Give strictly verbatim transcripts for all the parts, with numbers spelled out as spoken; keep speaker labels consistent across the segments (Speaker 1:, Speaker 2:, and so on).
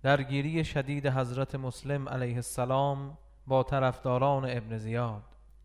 Speaker 1: درگیری شدید حضرت مسلم علیه السلام با طرفداران ابن زیاد.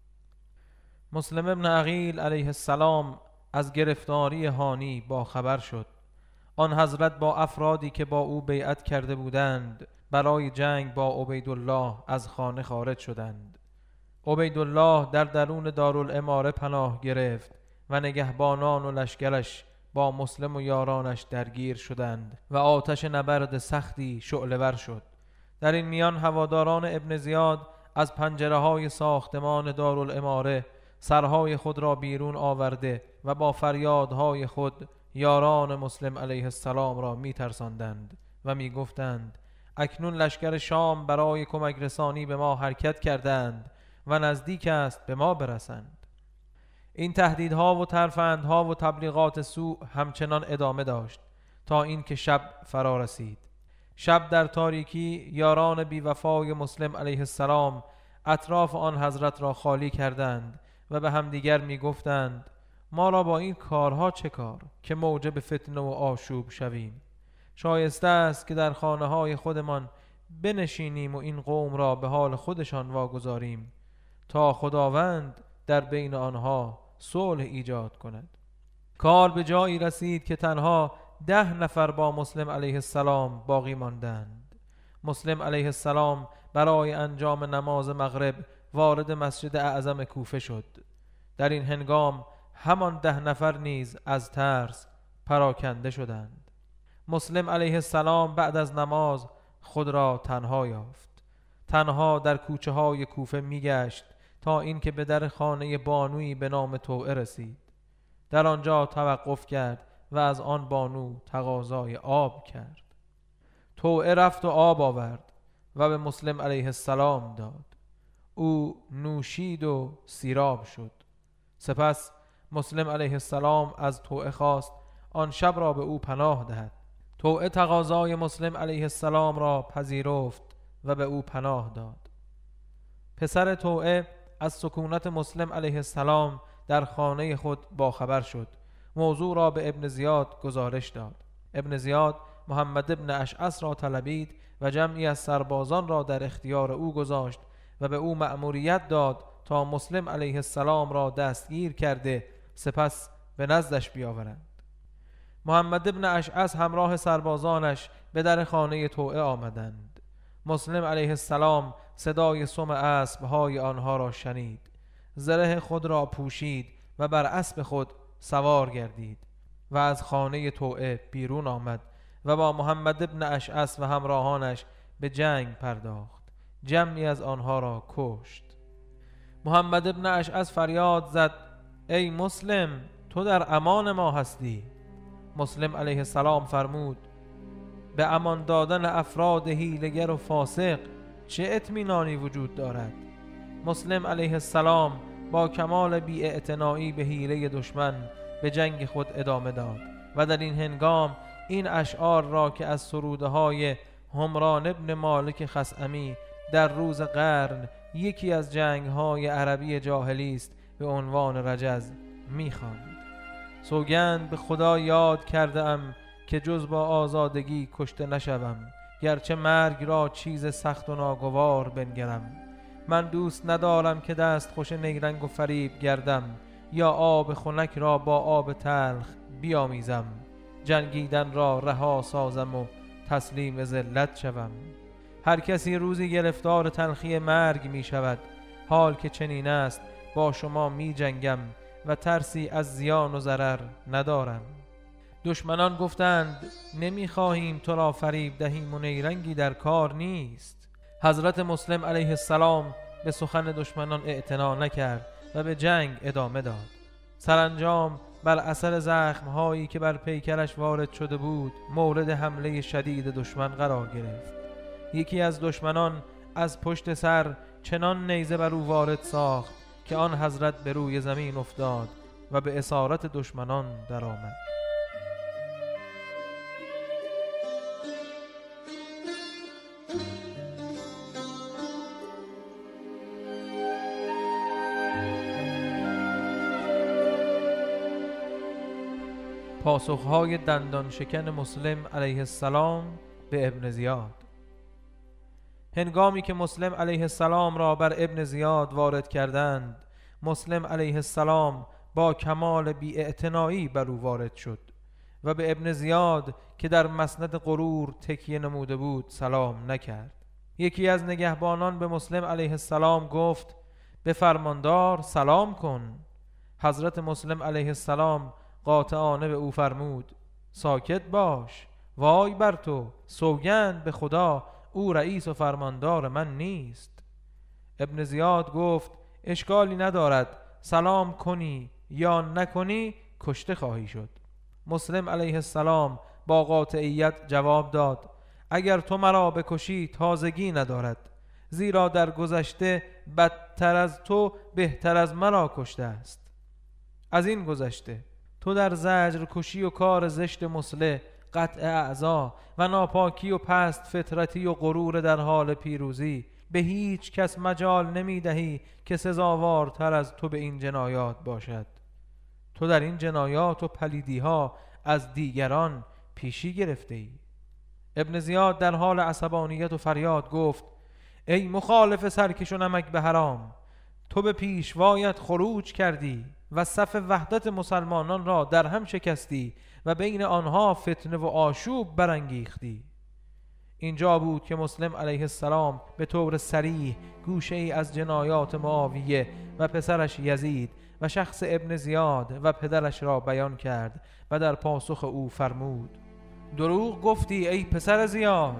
Speaker 1: مسلم ابن عقیل علیه السلام از گرفتاری هانی با خبر شد. آن حضرت با افرادی که با او بیعت کرده بودند برای جنگ با عبیدالله از خانه خارج شدند. عبیدالله در درون دارالاماره پناه گرفت و نگهبانان و لشکرش با مسلم و یارانش درگیر شدند و آتش نبرد سختی شعله‌ور شد. در این میان هواداران ابن زیاد از پنجره های ساختمان دارالاماره سرهای خود را بیرون آورده و با فریادهای خود یاران مسلم علیه السلام را می ترساندند و می گفتند اکنون لشکر شام برای کمک رسانی به ما حرکت کردند و نزدیک است به ما برسند. این تهدیدها و ترفندها و تبلیغات سوء همچنان ادامه داشت تا اینکه شب فرا رسید. شب در تاریکی یاران بیوفای مسلم علیه السلام اطراف آن حضرت را خالی کردند و به همدیگر می گفتند ما را با این کارها چه کار که موجب فتنه و آشوب شویم؟ شایسته است که در خانه های خودمان بنشینیم و این قوم را به حال خودشان واگذاریم تا خداوند در بین آنها صلح ایجاد کند. کار به جایی رسید که تنها ده نفر با مسلم علیه السلام باقی ماندند. مسلم علیه السلام برای انجام نماز مغرب وارد مسجد اعظم کوفه شد. در این هنگام همان ده نفر نیز از ترس پراکنده شدند. مسلم علیه السلام بعد از نماز خود را تنها یافت. تنها در کوچه های کوفه می گشت تا اینکه به در خانه بانویی به نام توعه رسید. در آنجا توقف کرد و از آن بانو تقاضای آب کرد. توعه رفت و آب آورد و به مسلم علیه السلام داد. او نوشید و سیراب شد. سپس مسلم علیه السلام از توعه خواست آن شب را به او پناه دهد. توعه تقاضای مسلم علیه السلام را پذیرفت و به او پناه داد. پسر توعه از سکونت مسلم علیه السلام در خانه خود باخبر شد. موضوع را به ابن زیاد گزارش داد. ابن زیاد محمد ابن اشعث را طلبید و جمعی از سربازان را در اختیار او گذاشت و به او مأموریت داد تا مسلم علیه السلام را دستگیر کرده سپس به نزدش بیاورند. محمد ابن اشعث همراه سربازانش به در خانه توعه آمدند. مسلم علیه السلام صدای سم اسب‌های آنها را شنید. زره خود را پوشید و بر اسب خود سوار گردید و از خانه توعه بیرون آمد و با محمد ابن اشعث و همراهانش به جنگ پرداخت. جمعی از آنها را کشت. محمد ابن اشعث فریاد زد ای مسلم، تو در امان ما هستی. مسلم علیه السلام فرمود به امان دادن افراد حیله‌گر و فاسق چه اطمینانی وجود دارد؟ مسلم علیه السلام با کمال بی‌اعتنایی به حیله دشمن به جنگ خود ادامه داد و در این هنگام این اشعار را که از سروده های همران ابن مالک خثعمی در روز قرن یکی از جنگ های عربی جاهلی است به عنوان رجز می‌خواند. سوگند به خدا یاد کرده ام که جز با آزادگی کشته نشوم، گرچه مرگ را چیز سخت و ناگوار بنگرم. من دوست ندارم که دست خوش نیرنگ و فریب گردم یا آب خنک را با آب تلخ بیامیزم. جنگیدن را رها سازم و تسلیم ذلت شوم. هر کسی روزی گرفتار تلخی مرگ می شود. حال که چنین است با شما می جنگم و ترسی از زیان و ضرر ندارم. دشمنان گفتند نمی خواهیم تو را فریب دهیم و نیرنگی در کار نیست. حضرت مسلم علیه السلام به سخن دشمنان اعتنا نکرد و به جنگ ادامه داد. سرانجام بر اثر زخم‌هایی که بر پیکرش وارد شده بود مورد حمله شدید دشمن قرار گرفت. یکی از دشمنان از پشت سر چنان نیزه بر او وارد ساخت که آن حضرت به روی زمین افتاد و به اسارت دشمنان درآمد. پاسخهای دندان شکن مسلم علیه السلام به ابن زیاد. هنگامی که مسلم علیه السلام را بر ابن زیاد وارد کردند، مسلم علیه السلام با کمال بی‌اعتنایی بر او وارد شد و به ابن زیاد که در مسند غرور تکیه نموده بود سلام نکرد. یکی از نگهبانان به مسلم علیه السلام گفت به فرماندار سلام کن. حضرت مسلم علیه السلام قاطعانه به او فرمود ساکت باش، وای بر تو، سوگند به خدا او رئیس و فرماندار من نیست. ابن زیاد گفت اشکالی ندارد، سلام کنی یا نکنی کشته خواهی شد. مسلم علیه السلام با قاطعیت جواب داد اگر تو مرا بکشی تازگی ندارد، زیرا در گذشته بدتر از تو بهتر از مرا کشته است. از این گذشته تو در زجر کشی و کار زشت مثله، قطع اعضا و ناپاکی و پست فطرتی و غرور در حال پیروزی به هیچ کس مجال نمی دهی که سزاوارتر از تو به این جنایات باشد. تو در این جنایات و پلیدی ها از دیگران پیشی گرفته ای. ابن زیاد در حال عصبانیت و فریاد گفت ای مخالف سرکش و نمک به حرام، تو به پیشوایت خروج کردی و صف وحدت مسلمانان را در هم شکستی و بین آنها فتنه و آشوب برانگیختی. اینجا بود که مسلم علیه السلام به طور صریح گوشه ای از جنایات معاویه و پسرش یزید و شخص ابن زیاد و پدرش را بیان کرد و در پاسخ او فرمود دروغ گفتی ای پسر زیاد،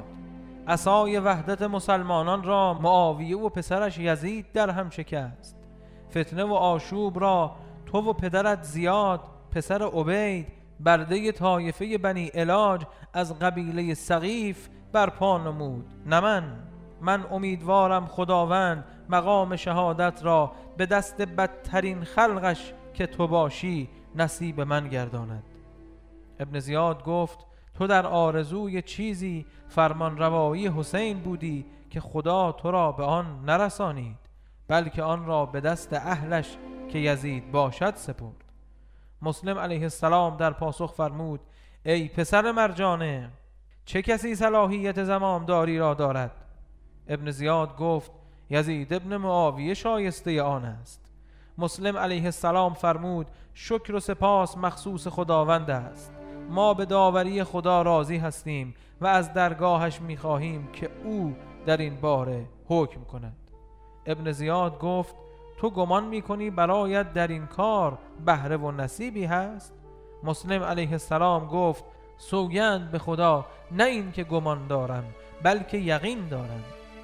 Speaker 1: عصای وحدت مسلمانان را معاویه و پسرش یزید در هم شکست. فتنه و آشوب را تو و پدرت زیاد پسر عبید برده طایفه بنی علاج از قبیله ثقیف برپا نمود، نه من. من امیدوارم خداوند مقام شهادت را به دست بدترین خلقش که تو باشی نصیب من گرداند. ابن زیاد گفت تو در آرزوی چیزی فرمان روایی حسین بودی که خدا تو را به آن نرسانید، بلکه آن را به دست اهلش که یزید باشد سپرد. مسلم علیه السلام در پاسخ فرمود ای پسر مرجانه، چه کسی صلاحیت زمامداری را دارد؟ ابن زیاد گفت یزید ابن معاویه شایسته آن است. مسلم علیه السلام فرمود شکر و سپاس مخصوص خداوند است، ما به داوری خدا راضی هستیم و از درگاهش می‌خواهیم که او در این باره حکم کند. ابن زیاد گفت تو گمان می‌کنی برایت در این کار بهره و نصیبی هست؟ مسلم علیه السلام گفت سوگند به خدا نه این که گمان دارم بلکه یقین دارم.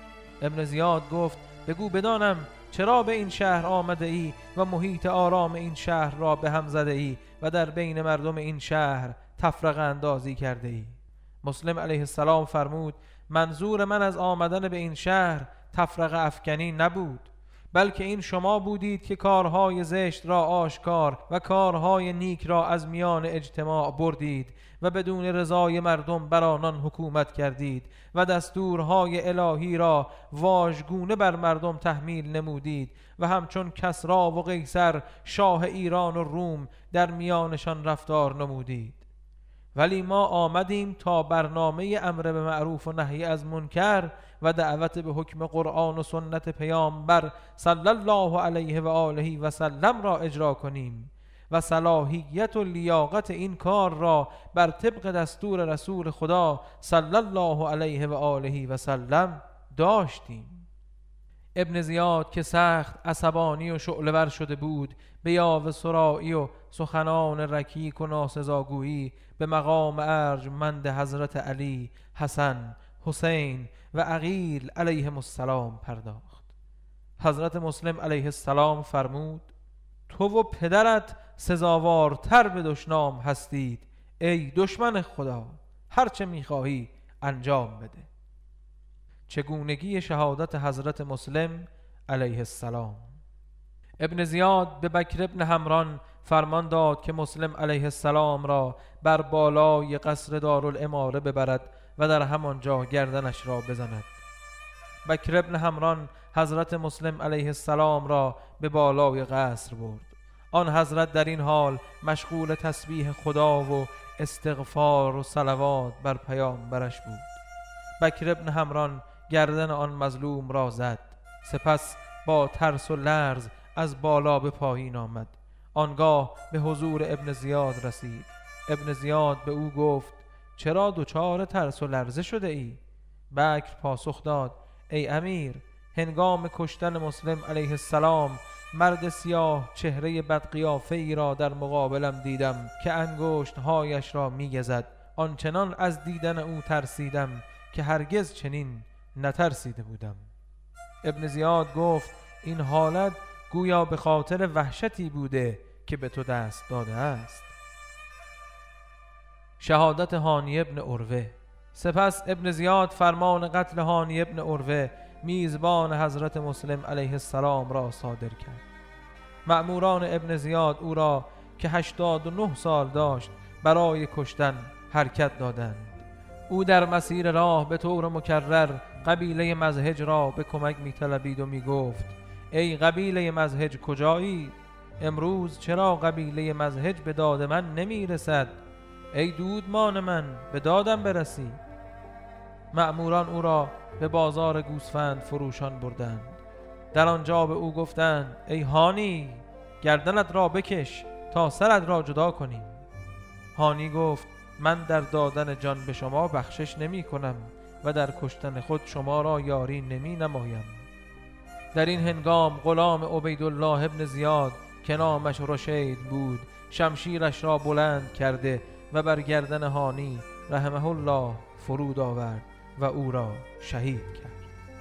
Speaker 1: ابن زیاد گفت بگو بدانم چرا به این شهر آمده ای و محیط آرام این شهر را به هم زده ای و در بین مردم این شهر تفرقه اندازی کرده ای؟ مسلم علیه السلام فرمود منظور من از آمدن به این شهر تفرقه افکنی نبود، بلکه این شما بودید که کارهای زشت را آشکار و کارهای نیک را از میان اجتماع بردید و بدون رضای مردم بر آنان حکومت کردید و دستورهای الهی را واژگونه بر مردم تحمیل نمودید و همچون کسری و قیصر شاه ایران و روم در میانشان رفتار نمودید. ولی ما آمدیم تا برنامه امر به معروف و نهی از منکر و دعوت به حکم قرآن و سنت پیامبر صلی الله علیه و آله و سلم را اجرا کنیم و صلاحیت و لیاقت این کار را بر طبق دستور رسول خدا صلی الله علیه و آله و سلم داشتیم. ابن زیاد که سخت عصبانی و شعله ور شده بود به یاوه سرایی و سخنان رکیک و ناسزاگویی به مقام ارجمند حضرت علی، حسن، حسین و عقیل علیهم السلام پرداخت. حضرت مسلم علیه السلام فرمود تو و پدرت سزاوارتر به دشنام هستید ای دشمن خدا، هرچه میخواهی انجام بده. چگونگی شهادت حضرت مسلم علیه السلام. ابن زیاد به بکر ابن حمران فرمان داد که مسلم علیه السلام را بر بالای قصر دارالاماره ببرد و در همانجا گردنش را بزند. بکر ابن حمران حضرت مسلم علیه السلام را به بالای قصر برد. آن حضرت در این حال مشغول تسبیح خدا و استغفار و صلوات بر پیامبرش بود. بکر ابن حمران گردن آن مظلوم را زد. سپس با ترس و لرز از بالا به پایین آمد. آنگاه به حضور ابن زیاد رسید. ابن زیاد به او گفت چرا دچار ترس و لرزه شده ای؟ بکر پاسخ داد ای امیر، هنگام کشتن مسلم علیه السلام مرد سیاه چهره بدقیافه ای را در مقابلم دیدم که انگشت هایش را می گزد. آنچنان از دیدن او ترسیدم که هرگز چنین نترسیده بودم. ابن زیاد گفت این حالت گویا به خاطر وحشتی بوده که به تو دست داده است. شهادت هانی ابن عروه. سپس ابن زیاد فرمان قتل هانی ابن عروه میزبان حضرت مسلم علیه السلام را صادر کرد. مأموران ابن زیاد او را که هشتاد و نه سال داشت برای کشتن حرکت دادند. او در مسیر راه به طور مکرر قبیله مزهج را به کمک می طلبید و می گفت ای قبیله مزهج کجایی؟ امروز چرا قبیله مزهج به داد من نمی رسد؟ ای دودمان من به دادم برسی. مأموران او را به بازار گوسفند فروشان بردند. در آنجا به او گفتند ای هانی، گردنت را بکش تا سرت را جدا کنیم. هانی گفت من در دادن جان به شما بخشش نمی کنم و در کشتن خود شما را یاری نمی نمایم. در این هنگام غلام عبیدالله ابن زیاد که نامش رشید بود شمشیرش را بلند کرده و بر گردن هانی رحمه الله فرود آورد و او را شهید کرد.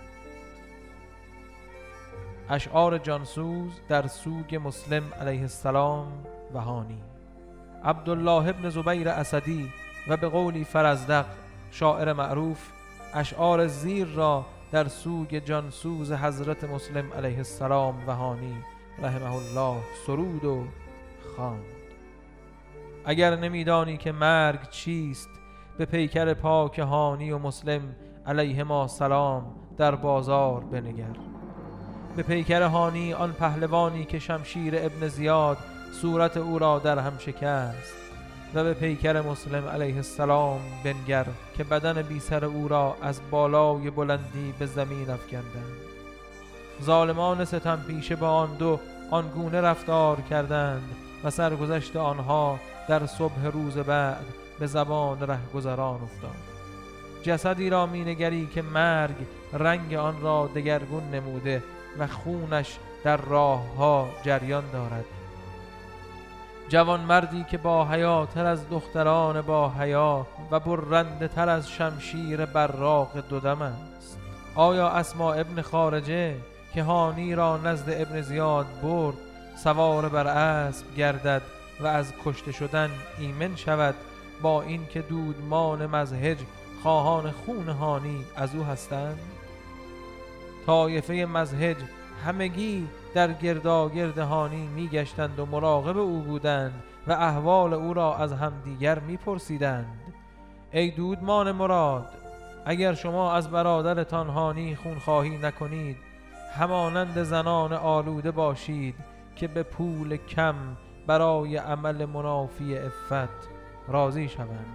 Speaker 1: اشعار جانسوز در سوگ مسلم علیه السلام و هانی. عبدالله ابن زبیر اسدی و به قولی فرزدق شاعر معروف اشعار زیر را در سوگ جانسوز حضرت مسلم علیه السلام و هانی رحمه الله سرود و خواند. اگر نمیدانی که مرگ چیست، به پیکر پاک هانی و مسلم علیه ما سلام در بازار بنگر. به پیکر هانی آن پهلوانی که شمشیر ابن زیاد صورت او را در هم شکست، و به پیکر مسلم علیه السلام بنگر که بدن بی سر او را از بالای بلندی به زمین افکندند. ظالمان ستم پیشه با آن دو آنگونه رفتار کردند و سرگذشت آنها در صبح روز بعد به زبان رهگذران افتاد. جسدی را مینگری که مرگ رنگ آن را دگرگون نموده و خونش در راه ها جریان دارد. جوان مردی که با حیاتر از دختران با حیا و برنده تر از شمشیر براق دودم است. آیا اسما ابن خارجه که هانی را نزد ابن زیاد برد سوار بر اسب گردد و از کشته شدن ایمن شود، با این که دودمان مزهج خواهان خون هانی از او هستند؟ طایفه مزهج همگی در گرداگرد هانی می گشتند و مراقب او بودند و احوال او را از همدیگر می پرسیدند. ای دودمان مراد، اگر شما از برادرتان هانی خونخواهی نکنید، همانند زنان آلوده باشید که به پول کم برای عمل منافی عفت راضی شوند.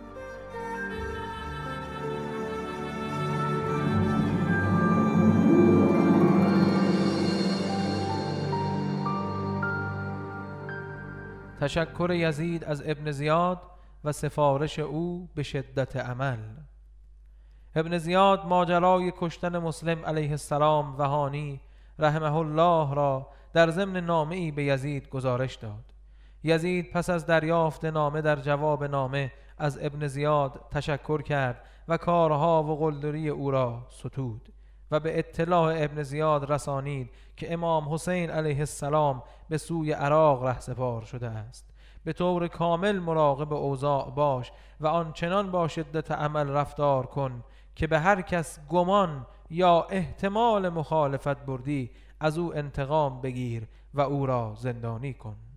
Speaker 1: تشکر یزید از ابن زیاد و سفارش او به شدت عمل. ابن زیاد ماجرای کشتن مسلم علیه السلام و هانی رحمه الله را در ضمن نامه‌ای به یزید گزارش داد. یزید پس از دریافت نامه در جواب نامه از ابن زیاد تشکر کرد و کارها و قلدری او را ستود و به اطلاع ابن زیاد رسانید که امام حسین علیه السلام به سوی عراق رهسپار شده است. به طور کامل مراقب اوضاع باش و آنچنان با شدت عمل رفتار کن که به هر کس گمان یا احتمال مخالفت بردی از او انتقام بگیر و او را زندانی کن.